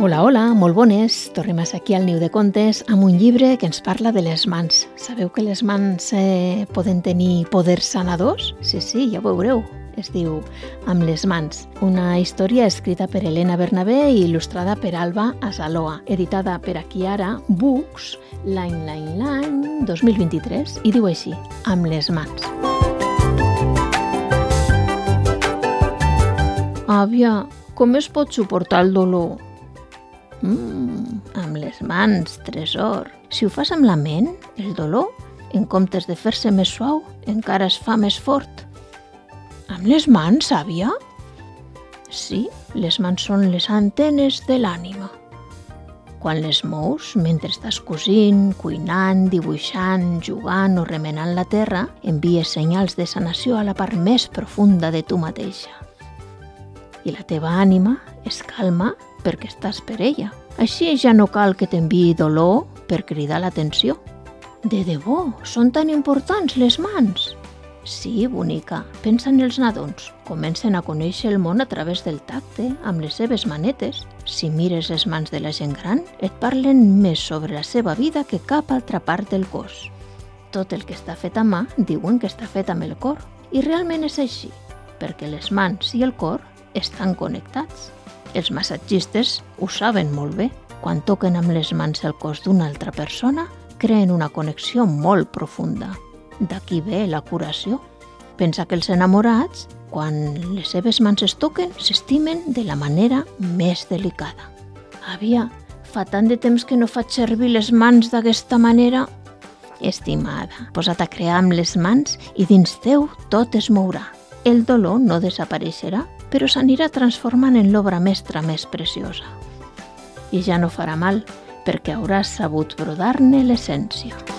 Hola, hola, molt bones. Tornem aquí al Niu de Contes amb un llibre que ens parla de les mans. Sabeu que les mans poden tenir poders sanadors? Sí, ja ho veureu. Es diu Amb les mans, una història escrita per Elena Bernabé i il·lustrada per Alba Asaloa, editada per Akiara Books l'any 2023, i diu així, Amb les mans. Àvia, com es pot suportar el dolor? Amb les mans, tresor. Si ho fas amb la ment, el dolor, en comptes de fer-se més suau, encara es fa més fort. Amb les mans, àvia? Sí, les mans són les antenes de l'ànima. Quan les mous, mentre estàs cosint, cuinant, dibuixant, jugant o remenant la terra, envies senyals de sanació a la part més profunda de tu mateixa. I la teva ànima es calma perquè estàs per ella. Així ja no cal que t'enviï dolor per cridar l'atenció. De debò, són tan importants les mans? Sí, bonica, pensa en els nadons. Comencen a conèixer el món a través del tacte, amb les seves manetes. Si mires les mans de la gent gran, et parlen més sobre la seva vida que cap altra part del cos. Tot el que està fet a mà diuen que està fet amb el cor. I realment és així, perquè les mans i el cor estan connectats. Els massatgistes ho saben molt bé. Quan toquen amb les mans el cos d'una altra persona, creen una connexió molt profunda. D'aquí ve la curació. Pensa que els enamorats, quan les seves mans es toquen, s'estimen de la manera més delicada. Àvia, fa tant de temps que no faig servir les mans d'aquesta manera. Estimada, posa't a crear amb les mans i dins teu tot es mourà. El dolor no desapareixerà, però s'anirà transformant en l'obra mestra més preciosa. I ja no farà mal, perquè hauràs sabut brodar-ne l'essència.